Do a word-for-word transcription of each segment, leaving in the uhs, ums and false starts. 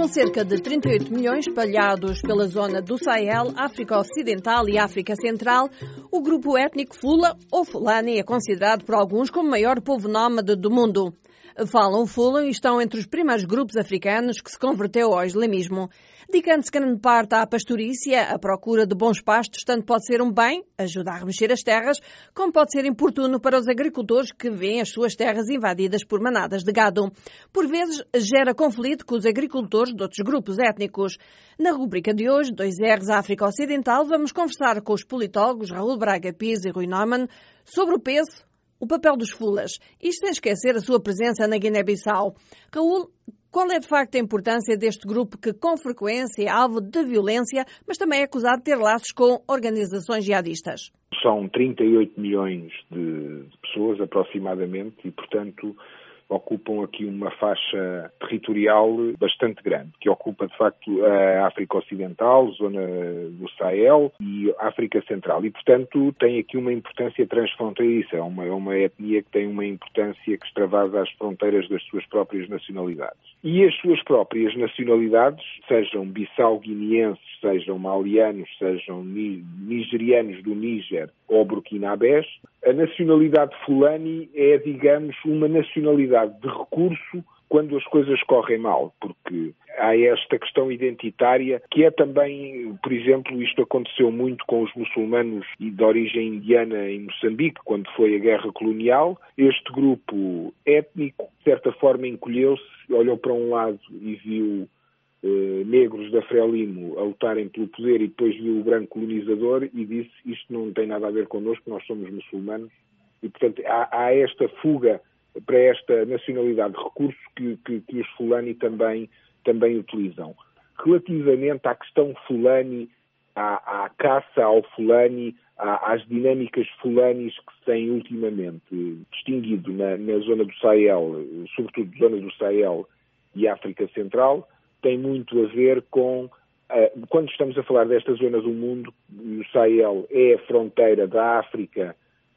cerca de trinta e oito milhões espalhados pela zona do Sahel, África Ocidental e África Central, o grupo étnico Fula, ou Fulani, é considerado por alguns como o maior povo nómade do mundo. Falam Fula e estão entre os primeiros grupos africanos que se converteu ao islamismo. Dedicando-se grande parte à pastorícia, a procura de bons pastos tanto pode ser um bem, ajuda a remexer as terras, como pode ser importuno para os agricultores que veem as suas terras invadidas por manadas de gado. Por vezes, gera conflito com os agricultores de outros grupos étnicos. Na rubrica de hoje, dois R's África Ocidental, vamos conversar com os politólogos Raul Braga Pires e Rui Neumann sobre o peso, o papel dos Fulas, isto sem esquecer a sua presença na Guiné-Bissau. Raul, qual é de facto a importância deste grupo que com frequência é alvo de violência, mas também é acusado de ter laços com organizações jihadistas? São trinta e oito milhões de, de pessoas aproximadamente e, portanto, ocupam aqui uma faixa territorial bastante grande, que ocupa de facto a África Ocidental, zona do Sahel e a África Central. E, portanto, tem aqui uma importância transfronteiriça, é uma, é uma etnia que tem uma importância que extravasa as fronteiras das suas próprias nacionalidades. E as suas próprias nacionalidades, sejam bissau-guineenses, sejam malianos, sejam nigerianos do Níger ou burkinabés, a nacionalidade Fulani é, digamos, uma nacionalidade de recurso quando as coisas correm mal, porque há esta questão identitária que é também, por exemplo, isto aconteceu muito com os muçulmanos de origem indiana em Moçambique, quando foi a guerra colonial. Este grupo étnico, de certa forma, encolheu-se, olhou para um lado e viu eh, negros da Frelimo a lutarem pelo poder e depois viu o branco colonizador e disse: isto não tem nada a ver connosco, nós somos muçulmanos. E, portanto, há, há esta fuga para esta nacionalidade de recursos que, que, que os Fulani também, também utilizam. Relativamente à questão Fulani, à, à caça ao Fulani, à, às dinâmicas Fulanis que se têm ultimamente distinguido na, na zona do Sahel, sobretudo zona do Sahel e África Central, tem muito a ver com, uh, quando estamos a falar desta zona do mundo, o Sahel é a fronteira da África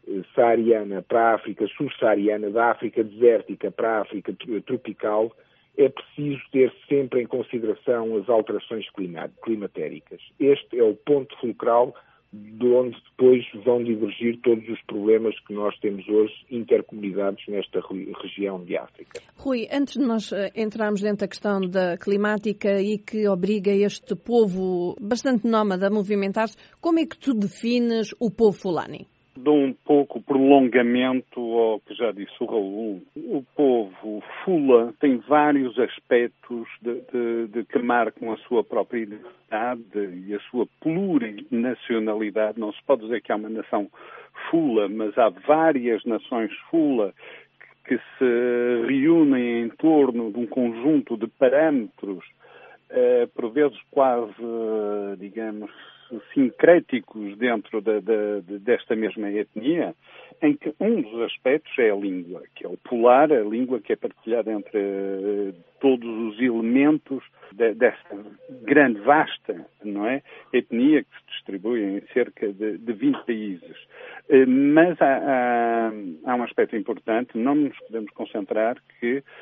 saariana para a África subsaariana, da África desértica para a África tropical. É preciso ter sempre em consideração as alterações climatéricas. Este é o ponto fulcral de onde depois vão divergir todos os problemas que nós temos hoje intercomunidades nesta região de África. Rui, antes de nós entrarmos dentro da questão da climática e que obriga este povo bastante nómada a movimentar-se, como é que tu defines o povo Fulani? Dou um pouco prolongamento ao que já disse o Raul. O povo Fula tem vários aspectos de, de, de que marcam a sua própria identidade e a sua plurinacionalidade. Não se pode dizer que há uma nação Fula, mas há várias nações Fula que, que se reúnem em torno de um conjunto de parâmetros, eh, por vezes quase, digamos, sincréticos dentro da, da, desta mesma etnia, em que um dos aspectos é a língua, que é o polar, a língua que é partilhada entre uh, todos os elementos de, desta grande, vasta, não é, etnia que se distribui em cerca de, de vinte países. Uh, mas há, há, há um aspecto importante, não nos podemos concentrar que uh,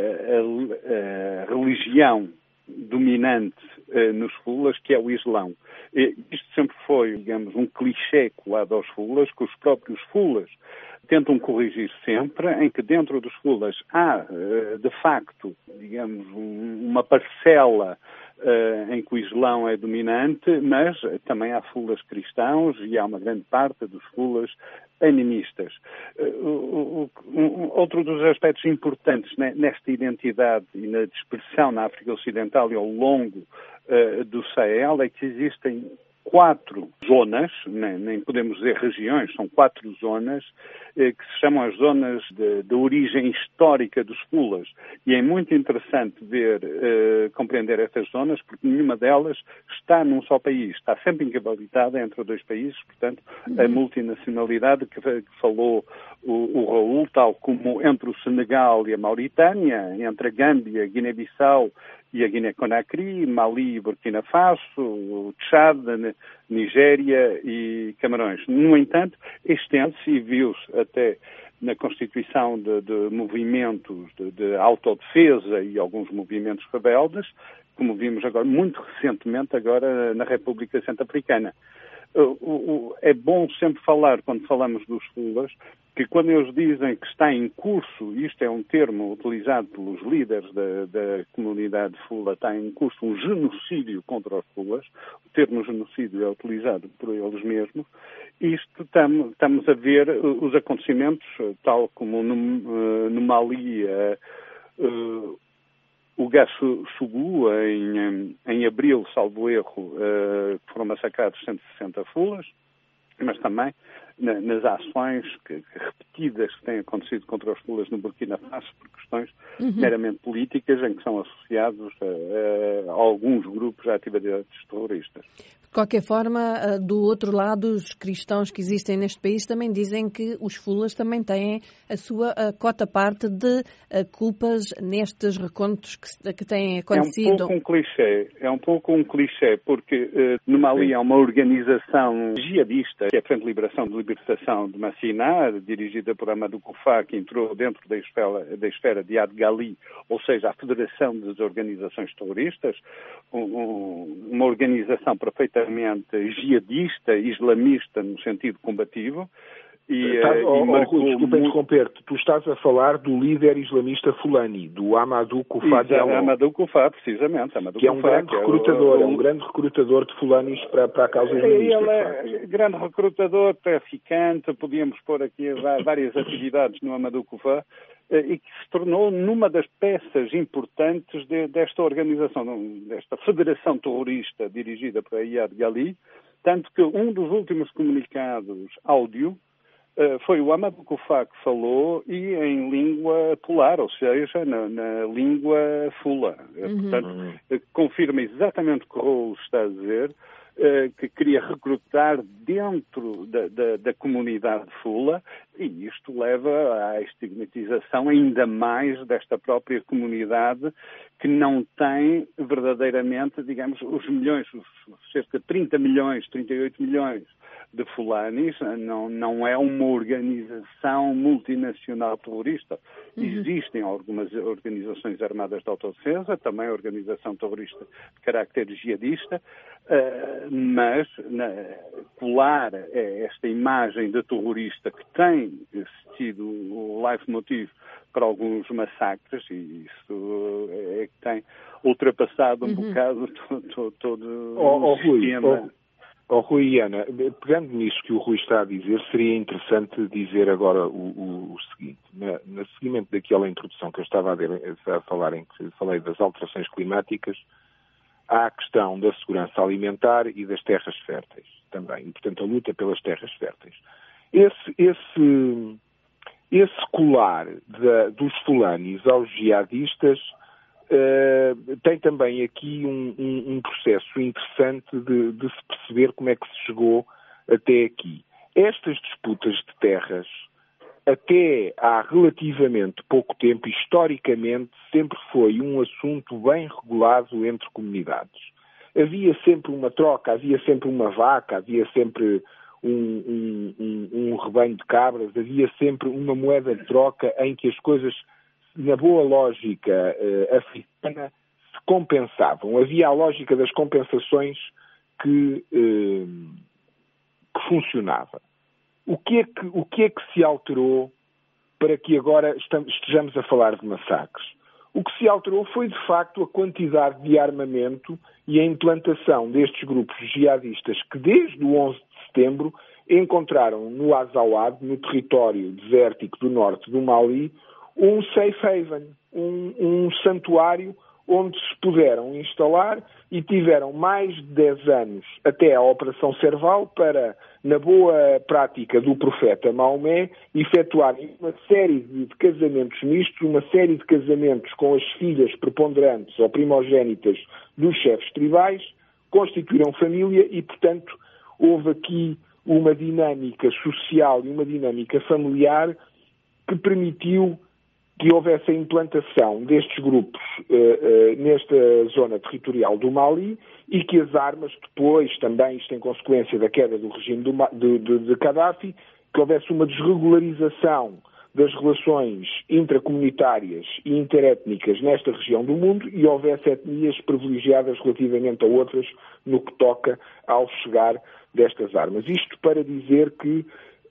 a, a religião dominante eh, nos Fulas, que é o Islão. E isto sempre foi, digamos, um clichê colado aos Fulas, que os próprios Fulas tentam corrigir sempre, em que dentro dos Fulas há, eh, de facto, digamos, um, uma parcela Uh, em que o Islão é dominante, mas também há Fulas cristãos e há uma grande parte dos Fulas animistas. Uh, o, o, um, outro dos aspectos importantes né, nesta identidade e na dispersão na África Ocidental e ao longo uh, do Sahel é que existem quatro zonas, nem, nem podemos dizer regiões, são quatro zonas eh, que se chamam as zonas de, de origem histórica dos Fulas. E é muito interessante ver, eh, compreender estas zonas, porque nenhuma delas está num só país, está sempre encavalitada entre dois países, portanto, a multinacionalidade que, que falou o, o Raul, tal como entre o Senegal e a Mauritânia, entre a Gâmbia, Guiné-Bissau e a Guiné-Conakry, Mali e Burkina Faso, Tchad, Nigéria e Camarões. No entanto, estende-se e viu-se até na constituição de, de movimentos de, de autodefesa e alguns movimentos rebeldes, como vimos agora, muito recentemente agora na República Centro-Africana. É bom sempre falar, quando falamos dos fulas, que quando eles dizem que está em curso, isto é um termo utilizado pelos líderes da, da comunidade fula, está em curso um genocídio contra os fulas, o termo genocídio é utilizado por eles mesmos, isto tam, estamos a ver os acontecimentos, tal como no, no Mali, uh, uh, o Gassugu, em, em abril, salvo erro, uh, foram massacrados cento e sessenta fulas, mas também na, nas ações que, que repetidas que têm acontecido contra os fulas no Burkina Faso por questões uhum. meramente políticas, em que são associados a, a, a alguns grupos de atividades terroristas. De qualquer forma, do outro lado, os cristãos que existem neste país também dizem que os fulas também têm a sua a cota parte de a, culpas nestes recontos que, que têm acontecido. É um pouco um clichê, é um pouco um clichê, porque uh, no Mali há uma organização jihadista, que é a Frente de Liberação de Libertação de Massina, dirigida por Amadou Koufa, que entrou dentro da esfera, da esfera de Ad Ghali, ou seja, a Federação das Organizações Terroristas, um, um, uma organização perfeitamente jihadista, islamista no sentido combativo. E, estás, e oh, marcou... Rui, desculpa interromper-te, tu estás a falar do líder islamista Fulani, do Amadou Koufa Diallo. Amadou Koufa, precisamente. Amadou que é um Koufa, grande recrutador, é, o... é um grande recrutador de fulanis para, para a causa islamista. Ele é grande recrutador, traficante, podíamos pôr aqui várias atividades no Amadou Koufa, e que se tornou numa das peças importantes de, desta organização, desta federação terrorista dirigida por Iyad Ghali, tanto que um dos últimos comunicados áudio uh, foi o Amadou Koufa que falou, e em língua polar, ou seja, na, na língua fula. Uhum. Portanto, uh, confirma exatamente o que o Raul está a dizer, Uh, que queria recrutar dentro da, da, da comunidade fula, e isto leva à estigmatização ainda mais desta própria comunidade, que não tem verdadeiramente, digamos, os milhões, os cerca de trinta milhões, trinta e oito milhões de fulanis, não, não é uma organização multinacional terrorista. Uhum. Existem algumas organizações armadas de autodefesa, também a organização terrorista de carácter jihadista, uh, mas na, colar esta imagem de terrorista que tem sido o leitmotiv para alguns massacres, e isso é que tem ultrapassado um uhum. bocado todo, todo oh, o sistema. Rui, oh. Oh, Rui e Ana, pegando nisso que o Rui está a dizer, seria interessante dizer agora o, o, o seguinte. Na, no seguimento daquela introdução que eu estava a, de, a falar, em que falei das alterações climáticas, há a questão da segurança alimentar e das terras férteis também, e, portanto, a luta pelas terras férteis. Esse, esse, esse colar da, dos fulanis aos jihadistas Uh, tem também aqui um, um, um processo interessante de, de se perceber como é que se chegou até aqui. Estas disputas de terras, até há relativamente pouco tempo, historicamente, sempre foi um assunto bem regulado entre comunidades. Havia sempre uma troca, havia sempre uma vaca, havia sempre um, um, um, um rebanho de cabras, havia sempre uma moeda de troca em que as coisas, na boa lógica uh, africana, se compensavam. Havia a lógica das compensações que, uh, que funcionava. O que, é que, o que é que se alterou para que agora estejamos a falar de massacres? O que se alterou foi, de facto, a quantidade de armamento e a implantação destes grupos jihadistas que, desde o onze de setembro, encontraram no Azawad, no território desértico do norte do Mali, um safe haven, um, um santuário onde se puderam instalar e tiveram mais de dez anos até a Operação Serval para, na boa prática do profeta Maomé, efetuarem uma série de casamentos mistos, uma série de casamentos com as filhas preponderantes ou primogénitas dos chefes tribais, constituíram família e, portanto, houve aqui uma dinâmica social e uma dinâmica familiar que permitiu que houvesse a implantação destes grupos uh, uh, nesta zona territorial do Mali e que as armas depois, também isto em consequência da queda do regime do, de, de, de Gaddafi, que houvesse uma desregularização das relações intracomunitárias e interétnicas nesta região do mundo e houvesse etnias privilegiadas relativamente a outras no que toca ao chegar destas armas. Isto para dizer que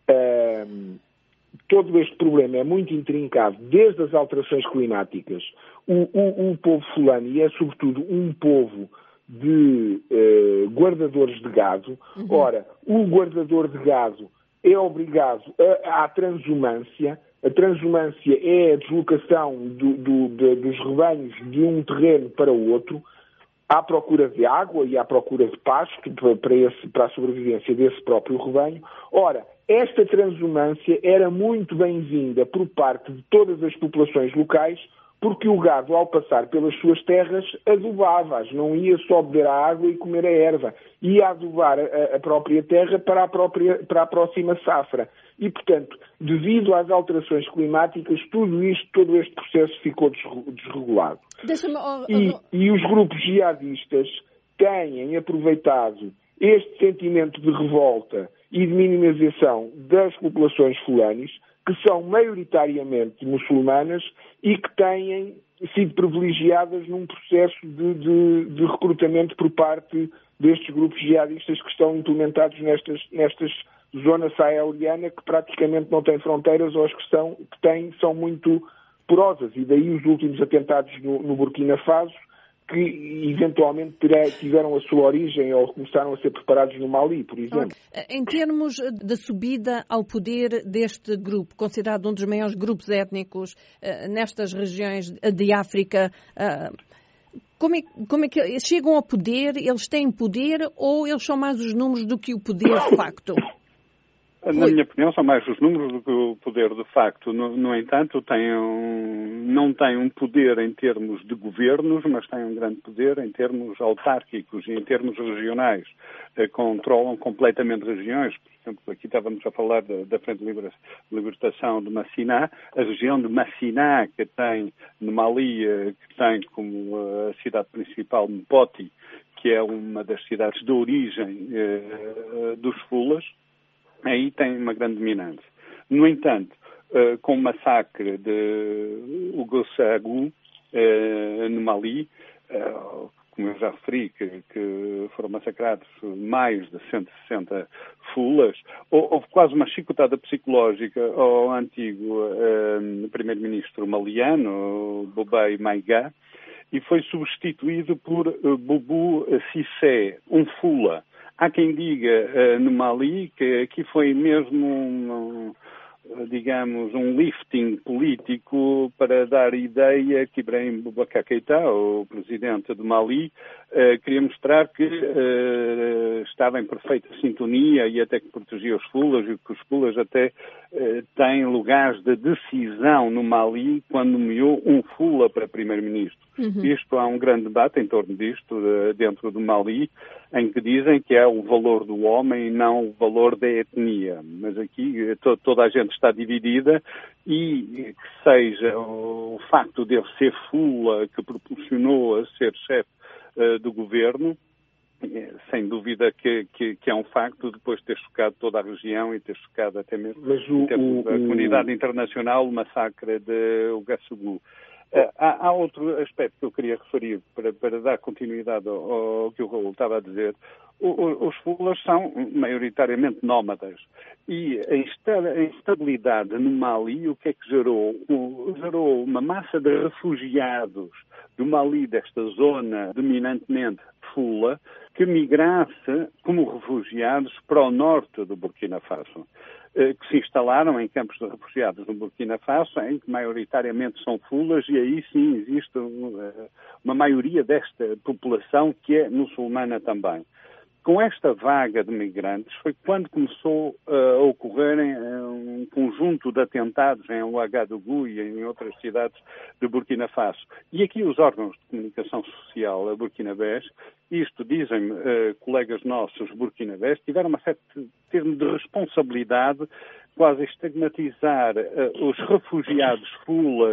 uh, todo este problema é muito intrincado, desde as alterações climáticas. O, o, o povo fulani é, sobretudo, um povo de uh, guardadores de gado. Uhum. Ora, o guardador de gado é obrigado a, à transumância. A transumância é a deslocação do, do, de, dos rebanhos de um terreno para o outro, à procura de água e à procura de pasto para, esse, para a sobrevivência desse próprio rebanho. Ora, esta transumância era muito bem-vinda por parte de todas as populações locais, porque o gado, ao passar pelas suas terras, adubava-as, não ia só beber a água e comer a erva, ia adubar a, a própria terra para a, própria, para a próxima safra. E, portanto, devido às alterações climáticas, tudo isto, todo este processo ficou desregulado. Oh, oh, e, e os grupos jihadistas têm aproveitado este sentimento de revolta e de minimização das populações fulanis, que são maioritariamente muçulmanas e que têm sido privilegiadas num processo de, de, de recrutamento por parte destes grupos jihadistas que estão implementados nestas, nestas zonas saheliana, que praticamente não têm fronteiras, ou as que, são, que têm são muito porosas. E daí os últimos atentados no, no Burkina Faso, que eventualmente tiveram a sua origem ou começaram a ser preparados no Mali, por exemplo. Em termos da subida ao poder deste grupo, considerado um dos maiores grupos étnicos uh, nestas regiões de África, uh, como, é, como é que chegam ao poder? Eles têm poder ou eles são mais os números do que o poder de facto? Na minha opinião, são mais os números do que o poder de facto. No, no entanto, têm um, não têm um poder em termos de governos, mas têm um grande poder em termos autárquicos e em termos regionais. Eh, controlam completamente regiões. Por exemplo, aqui estávamos a falar da, da Frente de Libertação de Massiná. A região de Massiná, que tem no Mali, eh, que tem como a cidade principal Mpoti, que é uma das cidades de origem eh, dos fulas, aí tem uma grande dominância. No entanto, uh, com o massacre de Ouagadougou, uh, no Mali, uh, como eu já referi, que, que foram massacrados mais de cento e sessenta fulas, houve quase uma chicotada psicológica ao antigo uh, primeiro-ministro maliano, Bobei Maïga, e foi substituído por uh, Boubou Cissé, um fula. Há quem diga uh, no Mali que aqui foi mesmo um, um, digamos, um lifting político para dar ideia que Ibrahim Boubacar Keïta, o presidente do Mali, uh, queria mostrar que uh, estava em perfeita sintonia e até que protegia os fulas e que os fulas até uh, têm lugares de decisão no Mali quando nomeou um fula para primeiro-ministro. Uhum. Isto há um grande debate em torno disto uh, dentro do Mali, em que dizem que é o valor do homem e não o valor da etnia. Mas aqui to- toda a gente está dividida e que seja o facto de ele ser fula que proporcionou a ser chefe uh, do governo, sem dúvida que, que, que é um facto, depois de ter chocado toda a região e ter chocado até mesmo Mas o, em termos da o, comunidade internacional o massacre de Ouagadougou. Uh, há, há outro aspecto que eu queria referir para, para dar continuidade ao, ao que o Raul estava a dizer. O, o, os fulas são maioritariamente nómadas e a instabilidade no Mali, o que é que gerou? O, gerou uma massa de refugiados do Mali, desta zona dominantemente fula, que migrasse como refugiados para o norte do Burkina Faso, que se instalaram em campos de refugiados no Burkina Faso, em que maioritariamente são fulas, e aí sim existe uma maioria desta população que é muçulmana também. Com esta vaga de migrantes foi quando começou uh, a ocorrerem uh, um conjunto de atentados em Ouagadougou e em outras cidades de Burkina Faso. E aqui os órgãos de comunicação social burkinabés, isto dizem uh, colegas nossos burkinabés, tiveram uma certa termo de responsabilidade, quase a estigmatizar uh, os refugiados fulas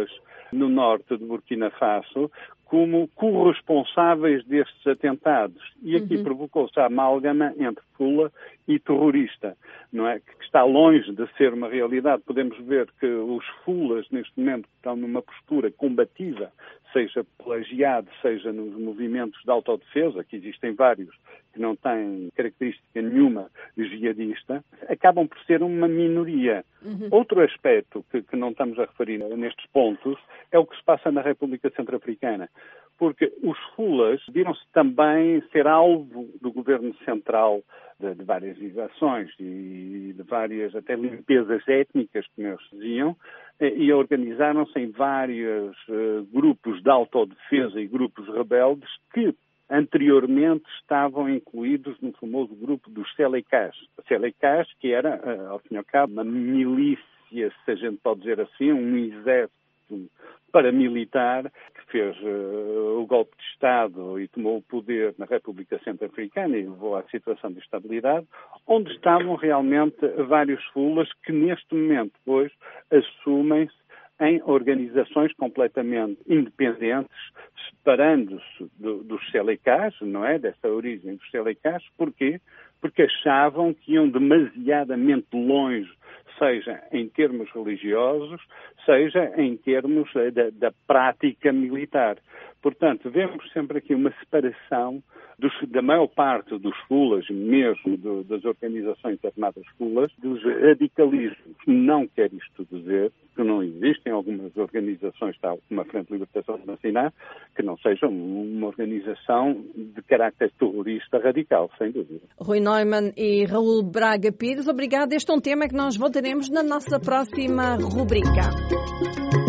no norte de Burkina Faso, como corresponsáveis destes atentados. E aqui uhum. provocou-se a amálgama entre Fula e terrorista, não é? Que está longe de ser uma realidade. Podemos ver que os Fulas, neste momento, estão numa postura combativa, seja plagiado, seja nos movimentos de autodefesa, que existem vários, que não têm característica nenhuma de jihadista, acabam por ser uma minoria. Uhum. Outro aspecto que, que não estamos a referir nestes pontos é o que se passa na República Centro-Africana, porque os Fulas viram-se também ser alvo do governo central de, de várias ações e de várias até limpezas étnicas, como eles diziam, e organizaram-se em vários uh, grupos de autodefesa e grupos rebeldes que anteriormente estavam incluídos no famoso grupo dos Selekás. Selekás, que era, uh, ao fim e ao cabo, uma milícia, se a gente pode dizer assim, um exército paramilitar que fez uh, o golpe de Estado e tomou o poder na República Centro-Africana e levou à situação de estabilidade, onde estavam realmente vários Fulas que neste momento hoje assumem-se em organizações completamente independentes, separando-se do, dos Selekás, não é? Dessa origem dos Selekás. Porquê? Porque achavam que iam demasiadamente longe, seja em termos religiosos, seja em termos da, da prática militar. Portanto, vemos sempre aqui uma separação dos, da maior parte dos Fulas, mesmo do, das organizações armadas Fulas, dos radicalismos. Não quer isto dizer que não existem algumas organizações, tal como a Frente de Libertação de Massiná, que não sejam uma organização de caráter terrorista radical, sem dúvida. Rui Neumann e Raul Braga Pires, obrigado. Este é um tema que nós voltaremos na nossa próxima rubrica.